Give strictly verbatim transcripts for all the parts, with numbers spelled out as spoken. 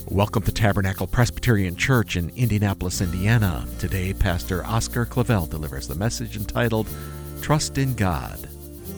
Welcome to Tabernacle Presbyterian Church in Indianapolis, Indiana. Today, Pastor Oscar Clavel delivers the message entitled, Trust in God.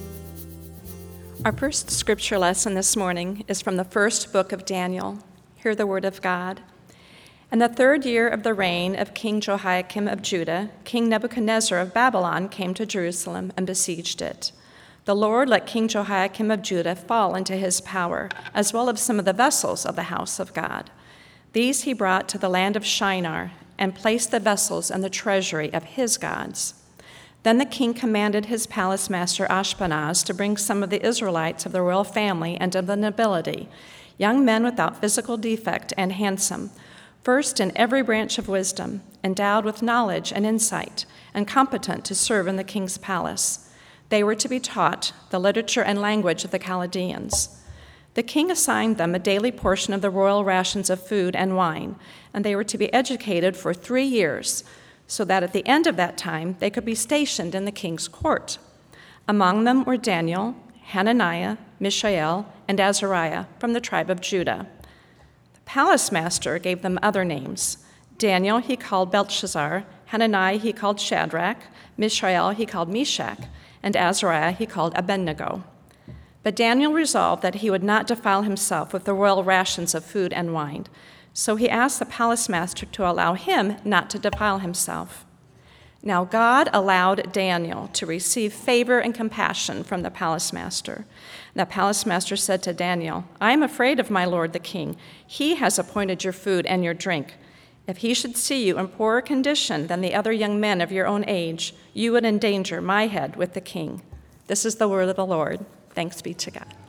Our first scripture lesson this morning is from the first book of Daniel. Hear the word of God. In the third year of the reign of King Jehoiakim of Judah, King Nebuchadnezzar of Babylon came to Jerusalem and besieged it. The Lord let King Jehoiakim of Judah fall into his power, as well as some of the vessels of the house of God. These he brought to the land of Shinar and placed the vessels in the treasury of his gods. Then the king commanded his palace master Ashpenaz to bring some of the Israelites of the royal family and of the nobility, young men without physical defect and handsome, versed in every branch of wisdom, endowed with knowledge and insight, and competent to serve in the king's palace. They were to be taught the literature and language of the Chaldeans. The king assigned them a daily portion of the royal rations of food and wine, and they were to be educated for three years, so that at the end of that time they could be stationed in the king's court. Among them were Daniel, Hananiah, Mishael, and Azariah from the tribe of Judah. The palace master gave them other names. Daniel he called Belshazzar, Hananiah he called Shadrach, Mishael he called Meshach, and Azariah he called Abednego. But Daniel resolved that he would not defile himself with the royal rations of food and wine, so he asked the palace master to allow him not to defile himself. Now God allowed Daniel to receive favor and compassion from the palace master. The palace master said to Daniel, I am afraid of my lord the king. He has appointed your food and your drink. If he should see you in poorer condition than the other young men of your own age, you would endanger my head with the king. This is the word of the Lord. Thanks be to God.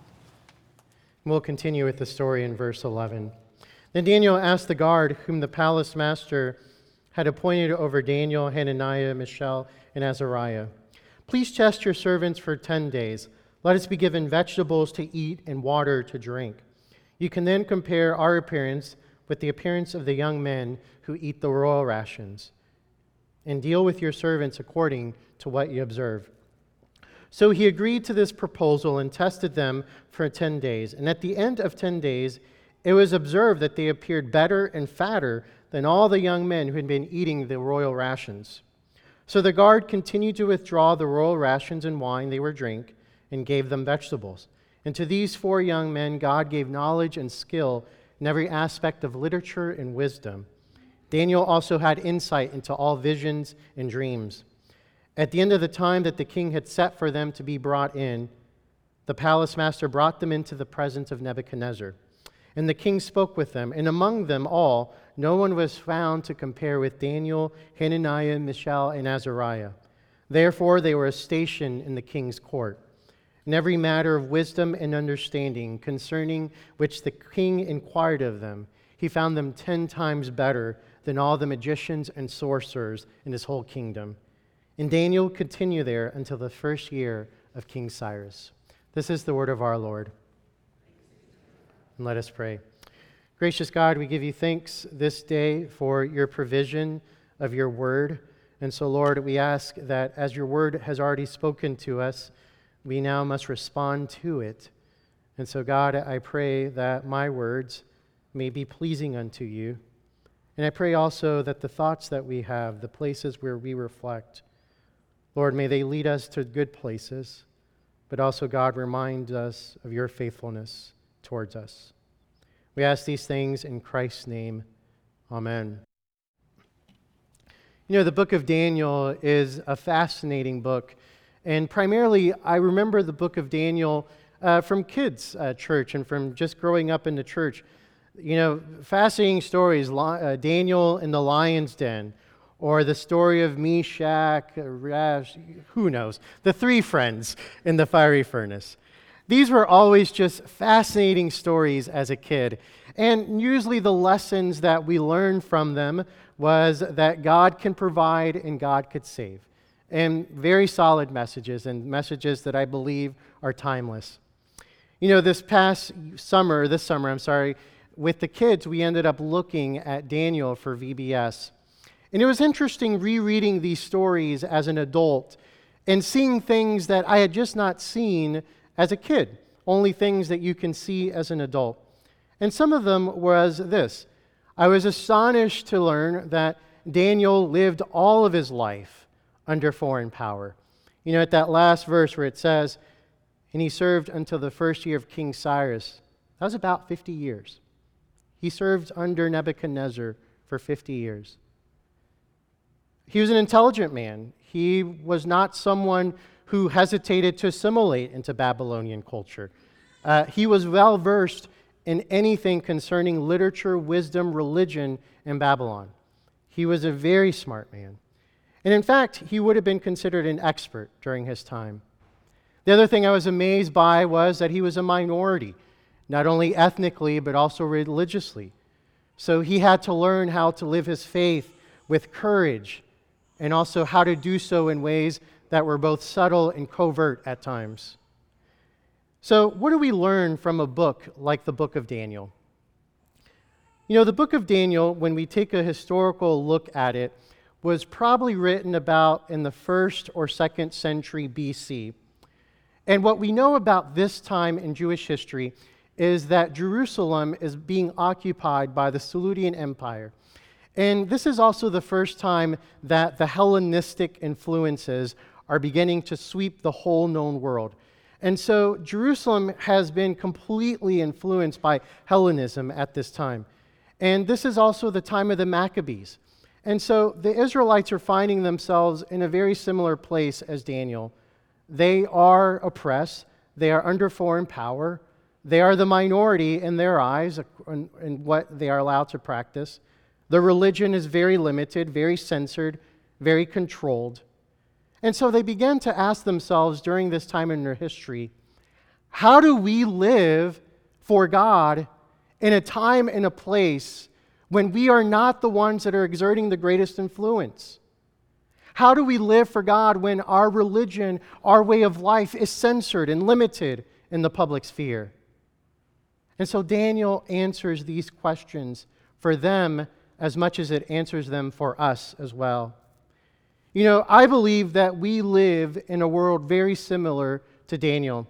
We'll continue with the story in verse eleven. Then Daniel asked the guard whom the palace master had appointed over Daniel, Hananiah, Mishael, and Azariah, please test your servants for ten days. Let us be given vegetables to eat and water to drink. You can then compare our appearance with the appearance of the young men who eat the royal rations, and deal with your servants according to what you observe. So he agreed to this proposal and tested them for ten days. And at the end of ten days, it was observed that they appeared better and fatter than all the young men who had been eating the royal rations. So the guard continued to withdraw the royal rations and wine they were drink and gave them vegetables. And to these four young men, God gave knowledge and skill in every aspect of literature and wisdom. Daniel also had insight into all visions and dreams. At the end of the time that the king had set for them to be brought in, the palace master brought them into the presence of Nebuchadnezzar. And the king spoke with them, and among them all, no one was found to compare with Daniel, Hananiah, Mishael, and Azariah. Therefore, they were stationed in the king's court. In every matter of wisdom and understanding concerning which the king inquired of them, he found them ten times better than all the magicians and sorcerers in his whole kingdom. And Daniel continued there until the first year of King Cyrus. This is the word of our Lord. And let us pray. Gracious God, we give you thanks this day for your provision of your word. And so, Lord, we ask that as your word has already spoken to us, we now must respond to it. And so, God, I pray that my words may be pleasing unto you. And I pray also that the thoughts that we have, the places where we reflect, Lord, may they lead us to good places, but also, God, remind us of your faithfulness towards us. We ask these things in Christ's name. Amen. You know, the book of Daniel is a fascinating book, and primarily I remember the book of Daniel uh, from kids' uh, church and from just growing up in the church. You know, fascinating stories, uh, Daniel in the lion's den, or the story of Meshach, Rash, who knows, the three friends in the fiery furnace. These were always just fascinating stories as a kid. And usually the lessons that we learned from them was that God can provide and God could save. And very solid messages, and messages that I believe are timeless. You know, this past summer, this summer, I'm sorry, with the kids, we ended up looking at Daniel for V B S. And it was interesting rereading these stories as an adult and seeing things that I had just not seen as a kid, only things that you can see as an adult. And some of them was this: I was astonished to learn that Daniel lived all of his life under foreign power. You know, at that last verse where it says, and he served until the first year of King Cyrus, that was about fifty years. He served under Nebuchadnezzar for fifty years. He was an intelligent man. He was not someone who hesitated to assimilate into Babylonian culture. Uh, he was well versed in anything concerning literature, wisdom, religion in Babylon. He was a very smart man. And in fact, he would have been considered an expert during his time. The other thing I was amazed by was that he was a minority, not only ethnically, but also religiously. So he had to learn how to live his faith with courage, and also how to do so in ways that were both subtle and covert at times. So what do we learn from a book like the book of Daniel? You know, the book of Daniel, when we take a historical look at it, was probably written about in the first or second century B C. And what we know about this time in Jewish history is that Jerusalem is being occupied by the Seleucian Empire. And this is also the first time that the Hellenistic influences are beginning to sweep the whole known world. And so Jerusalem has been completely influenced by Hellenism at this time. And this is also the time of the Maccabees. And so the Israelites are finding themselves in a very similar place as Daniel. They are oppressed. They are under foreign power. They are the minority in their eyes in, in what they are allowed to practice. Their religion is very limited, very censored, very controlled. And so they began to ask themselves during this time in their history, how do we live for God in a time and a place when we are not the ones that are exerting the greatest influence? How do we live for God when our religion, our way of life is censored and limited in the public sphere? And so Daniel answers these questions for them as much as it answers them for us as well. You know, I believe that we live in a world very similar to Daniel.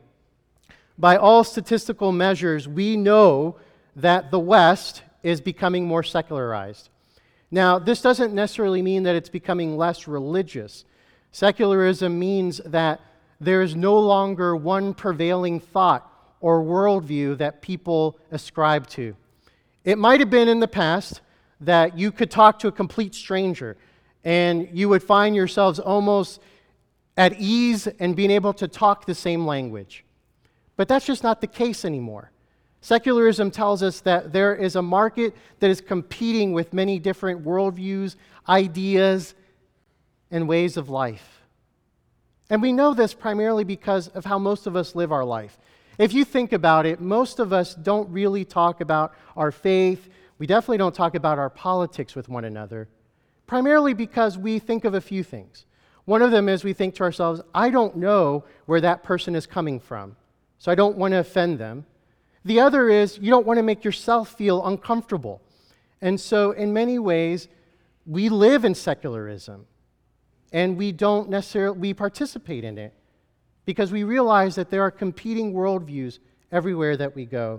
By all statistical measures, we know that the West is becoming more secularized. Now, this doesn't necessarily mean that it's becoming less religious. Secularism means that there is no longer one prevailing thought or worldview that people ascribe to. It might have been in the past that you could talk to a complete stranger and you would find yourselves almost at ease and being able to talk the same language. But that's just not the case anymore. Secularism tells us that there is a market that is competing with many different worldviews, ideas, and ways of life. And we know this primarily because of how most of us live our life. If you think about it, most of us don't really talk about our faith. We definitely don't talk about our politics with one another, primarily because we think of a few things. One of them is we think to ourselves, I don't know where that person is coming from, so I don't want to offend them. The other is you don't want to make yourself feel uncomfortable. And so in many ways, we live in secularism, and we don't necessarily, we participate in it because we realize that there are competing worldviews everywhere that we go.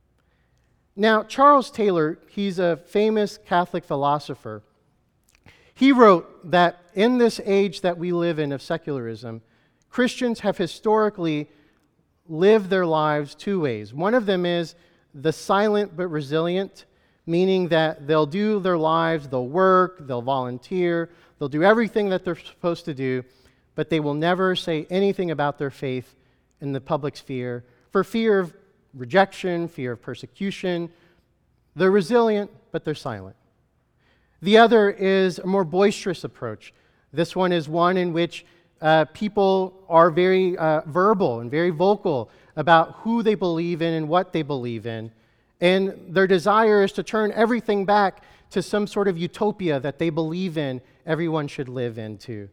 Now, Charles Taylor, he's a famous Catholic philosopher. He wrote that in this age that we live in of secularism, Christians have historically lived their lives two ways. One of them is the silent but resilient, meaning that they'll do their lives, they'll work, they'll volunteer, they'll do everything that they're supposed to do, but they will never say anything about their faith in the public sphere for fear of rejection, fear of persecution. They're resilient, but they're silent. The other is a more boisterous approach. This one is one in which uh, people are very uh, verbal and very vocal about who they believe in and what they believe in. And their desire is to turn everything back to some sort of utopia that they believe in everyone should live into.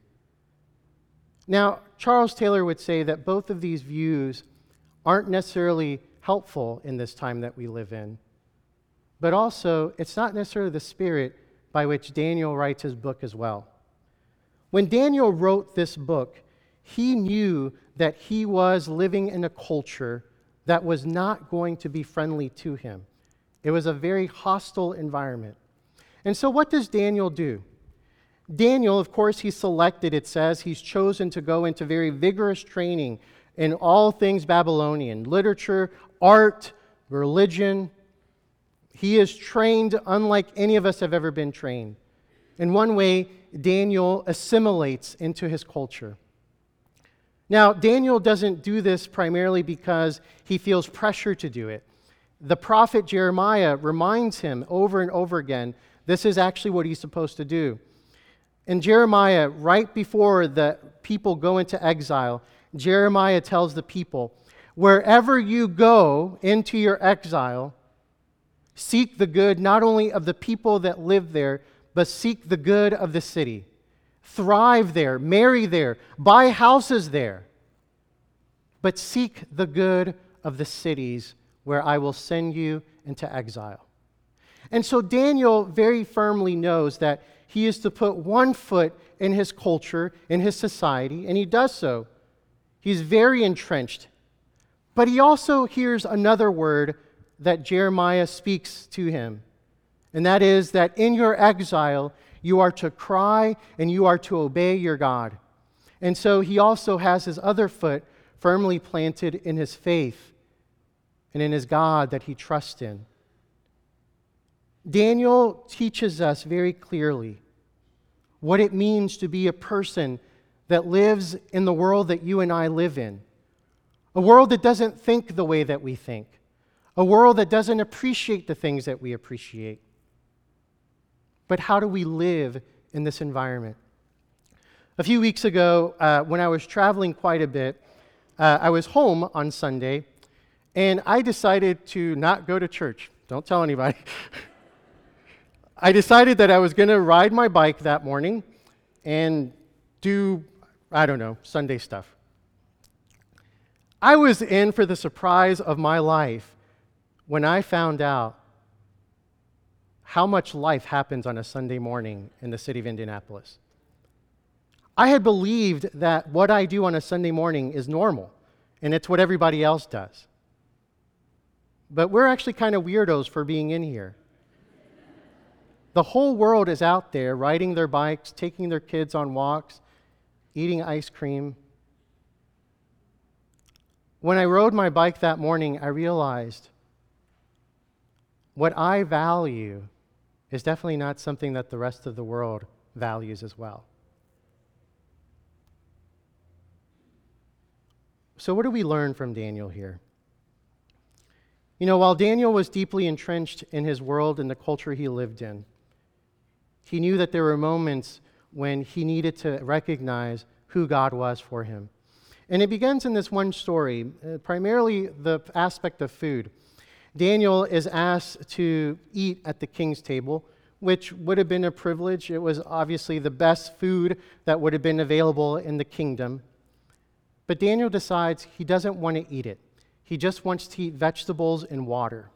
Now, Charles Taylor would say that both of these views aren't necessarily helpful in this time that we live in, but also it's not necessarily the spirit by which Daniel writes his book as well. When Daniel wrote this book, he knew that he was living in a culture that was not going to be friendly to him. It was a very hostile environment. And so what does Daniel do? Daniel, of course, he's selected, it says, he's chosen to go into very vigorous training in all things Babylonian, literature, art, religion. He is trained unlike any of us have ever been trained. In one way, Daniel assimilates into his culture. Now, Daniel doesn't do this primarily because he feels pressure to do it. The prophet Jeremiah reminds him over and over again, this is actually what he's supposed to do. In Jeremiah, right before the people go into exile, Jeremiah tells the people, wherever you go into your exile, seek the good not only of the people that live there, but seek the good of the city. Thrive there, marry there, buy houses there. But seek the good of the cities where I will send you into exile. And so Daniel very firmly knows that he is to put one foot in his culture, in his society, and he does so. He's very entrenched. But he also hears another word that Jeremiah speaks to him, and that is that in your exile, you are to cry and you are to obey your God. And so he also has his other foot firmly planted in his faith and in his God that he trusts in. Daniel teaches us very clearly what it means to be a person that lives in the world that you and I live in. A world that doesn't think the way that we think. A world that doesn't appreciate the things that we appreciate. But how do we live in this environment? A few weeks ago, uh, when I was traveling quite a bit, uh, I was home on Sunday, and I decided to not go to church. Don't tell anybody. I decided that I was going to ride my bike that morning and do, I don't know, Sunday stuff. I was in for the surprise of my life when I found out how much life happens on a Sunday morning in the city of Indianapolis. I had believed that what I do on a Sunday morning is normal, and it's what everybody else does. But we're actually kind of weirdos for being in here. The whole world is out there riding their bikes, taking their kids on walks, eating ice cream. When I rode my bike that morning, I realized what I value is definitely not something that the rest of the world values as well. So what do we learn from Daniel here? You know, while Daniel was deeply entrenched in his world and the culture he lived in, he knew that there were moments when he needed to recognize who God was for him. And it begins in this one story, uh, primarily the aspect of food. Daniel is asked to eat at the king's table, which would have been a privilege. It was obviously the best food that would have been available in the kingdom. But Daniel decides he doesn't want to eat it. He just wants to eat vegetables and water.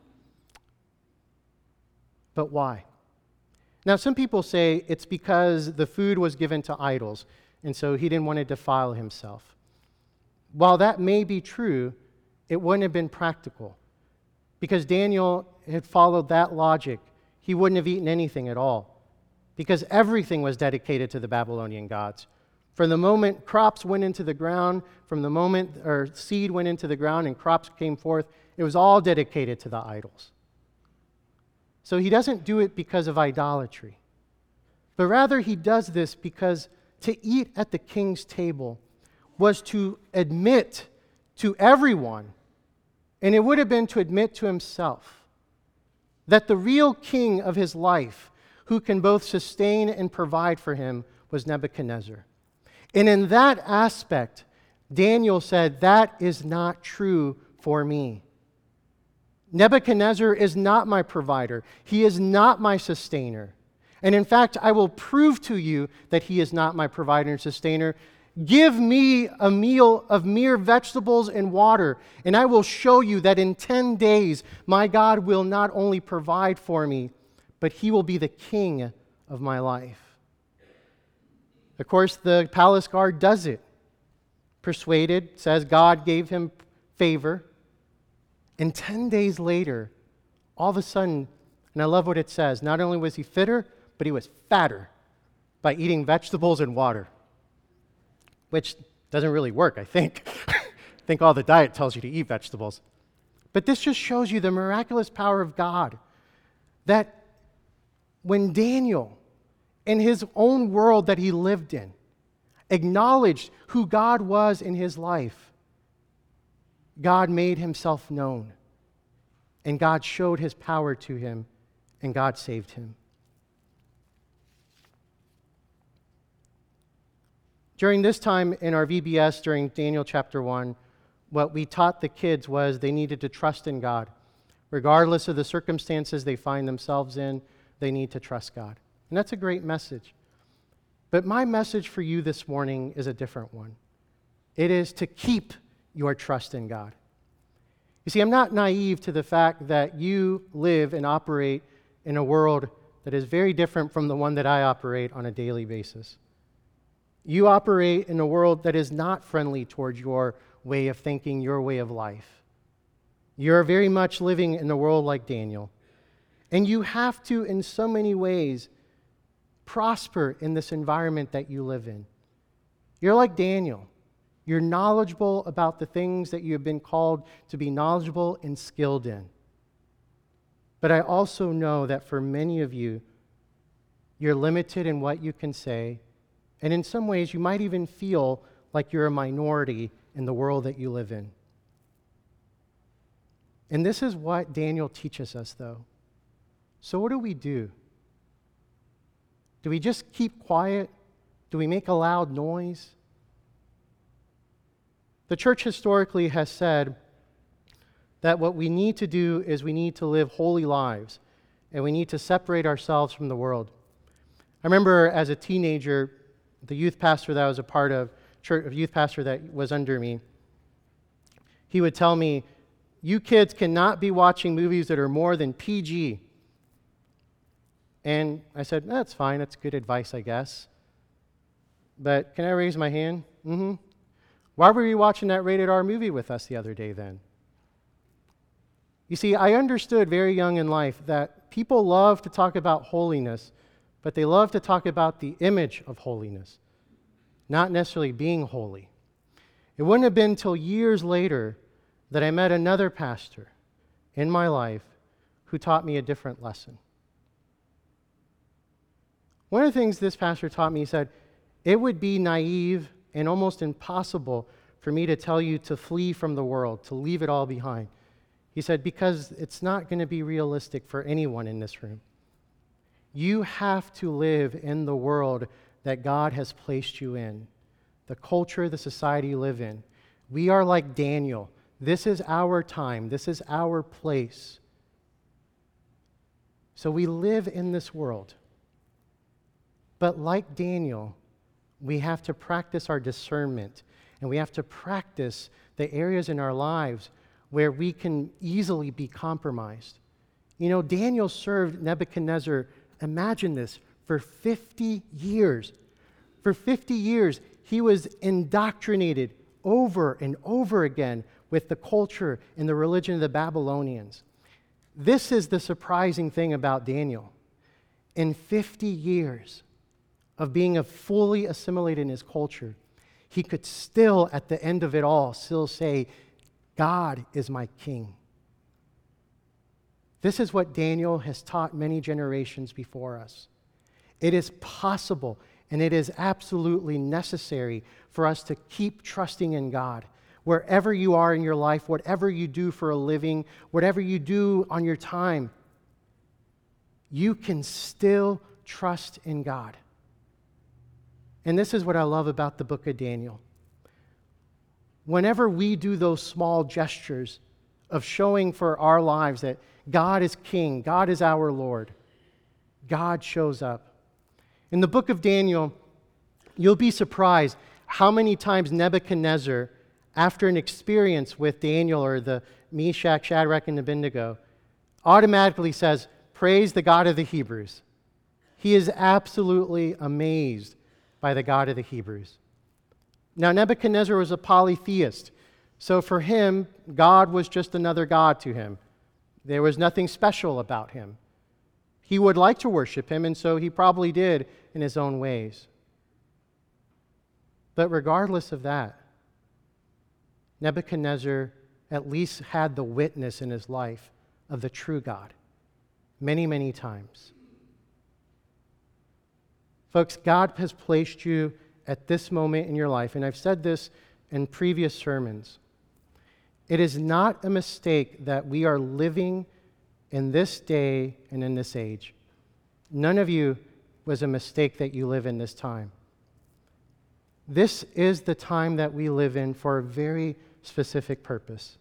But why? Now, some people say it's because the food was given to idols, and so he didn't want to defile himself. While that may be true, it wouldn't have been practical. Because Daniel had followed that logic, he wouldn't have eaten anything at all. Because everything was dedicated to the Babylonian gods. From the moment crops went into the ground, from the moment or seed went into the ground and crops came forth, it was all dedicated to the idols. So he doesn't do it because of idolatry, but rather he does this because to eat at the king's table was to admit to everyone, and it would have been to admit to himself, that the real king of his life, who can both sustain and provide for him, was Nebuchadnezzar. And in that aspect, Daniel said, that is not true for me. Nebuchadnezzar is not my provider. He is not my sustainer. And in fact, I will prove to you that he is not my provider and sustainer. Give me a meal of mere vegetables and water, and I will show you that in ten days, my God will not only provide for me, but he will be the king of my life. Of course, the palace guard does it. Persuaded, says God gave him favor. And ten days later, all of a sudden, and I love what it says, not only was he fitter, but he was fatter by eating vegetables and water, which doesn't really work, I think. I think all the diet tells you to eat vegetables. But this just shows you the miraculous power of God, that when Daniel, in his own world that he lived in, acknowledged who God was in his life, God made himself known, and God showed his power to him, and God saved him. During this time in our V B S, during Daniel chapter one, what we taught the kids was they needed to trust in God. Regardless of the circumstances they find themselves in, they need to trust God. And that's a great message. But my message for you this morning is a different one. It is to keep your trust in God. You see, I'm not naive to the fact that you live and operate in a world that is very different from the one that I operate on a daily basis. You operate in a world that is not friendly towards your way of thinking, your way of life. You're very much living in a world like Daniel. And you have to, in so many ways, prosper in this environment that you live in. You're like Daniel. You're knowledgeable about the things that you have been called to be knowledgeable and skilled in. But I also know that for many of you, you're limited in what you can say, and in some ways you might even feel like you're a minority in the world that you live in. And this is what Daniel teaches us, though. So what do we do? Do we just keep quiet? Do we make a loud noise? The church historically has said that what we need to do is we need to live holy lives, and we need to separate ourselves from the world. I remember as a teenager, the youth pastor that I was a part of, church, youth pastor that was under me, he would tell me, you kids cannot be watching movies that are more than P G. And I said, that's fine, that's good advice, I guess. But can I raise my hand? Mm-hmm. Why were you watching that rated R movie with us the other day then? You see, I understood very young in life that people love to talk about holiness, but they love to talk about the image of holiness, not necessarily being holy. It wouldn't have been until years later that I met another pastor in my life who taught me a different lesson. One of the things this pastor taught me, he said, it would be naive and almost impossible for me to tell you to flee from the world, to leave it all behind. He said, because it's not going to be realistic for anyone in this room. You have to live in the world that God has placed you in, the culture, the society you live in. We are like Daniel. This is our time. This is our place. So we live in this world. But like Daniel, we have to practice our discernment, and we have to practice the areas in our lives where we can easily be compromised. You know, Daniel served Nebuchadnezzar, imagine this, for fifty years. For fifty years, he was indoctrinated over and over again with the culture and the religion of the Babylonians. This is the surprising thing about Daniel. In fifty years of being a fully assimilated in his culture, he could still, at the end of it all, still say, God is my king. This is what Daniel has taught many generations before us. It is possible and it is absolutely necessary for us to keep trusting in God. Wherever you are in your life, whatever you do for a living, whatever you do on your time, you can still trust in God. And this is what I love about the book of Daniel. Whenever we do those small gestures of showing for our lives that God is king, God is our Lord, God shows up. In the book of Daniel, you'll be surprised how many times Nebuchadnezzar, after an experience with Daniel or the Meshach, Shadrach, and Abednego, automatically says, praise the God of the Hebrews. He is absolutely amazed by the God of the Hebrews. Now, Nebuchadnezzar was a polytheist, so for him, God was just another God to him. There was nothing special about him. He would like to worship him, and so he probably did in his own ways. But regardless of that, Nebuchadnezzar at least had the witness in his life of the true God many, many times. Folks, God has placed you at this moment in your life, and I've said this in previous sermons. It is not a mistake that we are living in this day and in this age. None of you was a mistake that you live in this time. This is the time that we live in for a very specific purpose.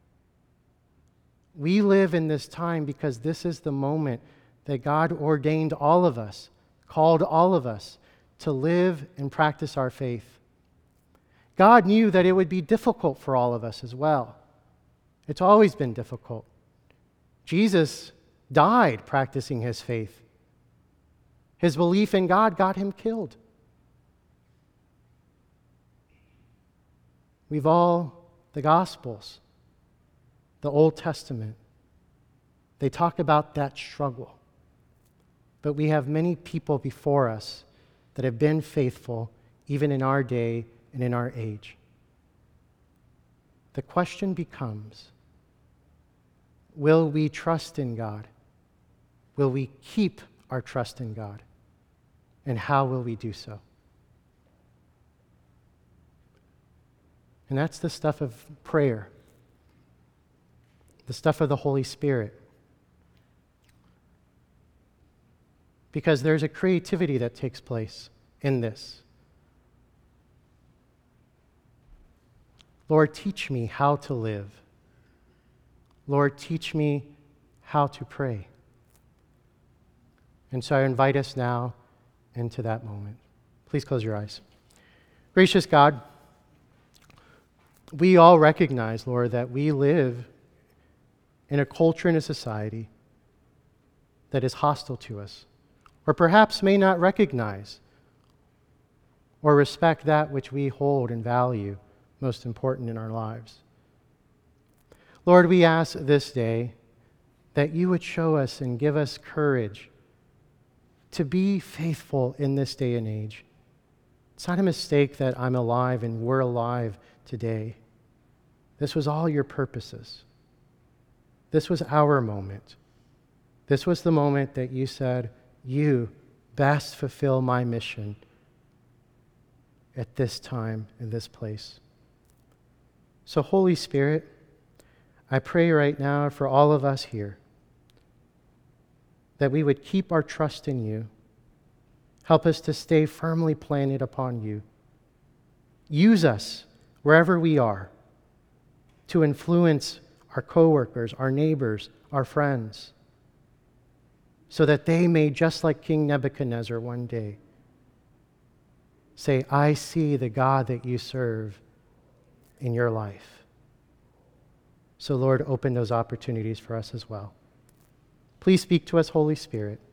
We live in this time because this is the moment that God ordained all of us, called all of us to live and practice our faith. God knew that it would be difficult for all of us as well. It's always been difficult. Jesus died practicing his faith. His belief in God got him killed. We've all, the Gospels, the Old Testament, they talk about that struggle. But we have many people before us that have been faithful even in our day and in our age. The question becomes, will we trust in God? Will we keep our trust in God? And how will we do so? And that's the stuff of prayer, the stuff of the Holy Spirit. Because there's a creativity that takes place in this. Lord, teach me how to live. Lord, teach me how to pray. And so I invite us now into that moment. Please close your eyes. Gracious God, we all recognize, Lord, that we live in a culture and a society that is hostile to us, or perhaps may not recognize or respect that which we hold and value most important in our lives. Lord, we ask this day that you would show us and give us courage to be faithful in this day and age. It's not a mistake that I'm alive and we're alive today. This was all your purposes. This was our moment. This was the moment that you said, you best fulfill my mission at this time, in this place. So, Holy Spirit, I pray right now for all of us here that we would keep our trust in you. Help us to stay firmly planted upon you. Use us wherever we are to influence our coworkers, our neighbors, our friends, so that they may, just like King Nebuchadnezzar one day, say, I see the God that you serve in your life. So, Lord, open those opportunities for us as well. Please speak to us, Holy Spirit.